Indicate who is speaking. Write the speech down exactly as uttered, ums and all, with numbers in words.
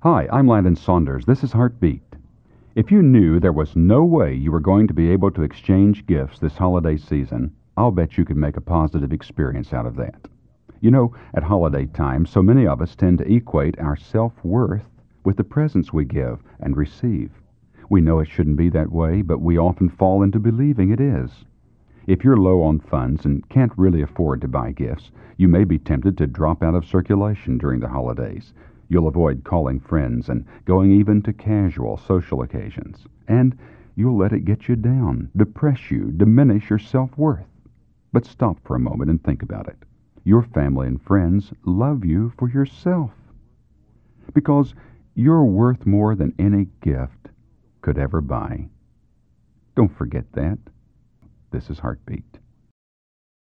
Speaker 1: Hi, I'm Landon Saunders. This is Heartbeat. If you knew there was no way you were going to be able to exchange gifts this holiday season, I'll bet you could make a positive experience out of that. You know, at holiday time, so many of us tend to equate our self-worth with the presents we give and receive. We know it shouldn't be that way, but we often fall into believing it is. If you're low on funds and can't really afford to buy gifts, you may be tempted to drop out of circulation during the holidays. You'll avoid calling friends and going even to casual social occasions. And you'll let it get you down, depress you, diminish your self-worth. But stop for a moment and think about it. Your family and friends love you for yourself. Because you're worth more than any gift could ever buy. Don't forget that. This is Heartbeat.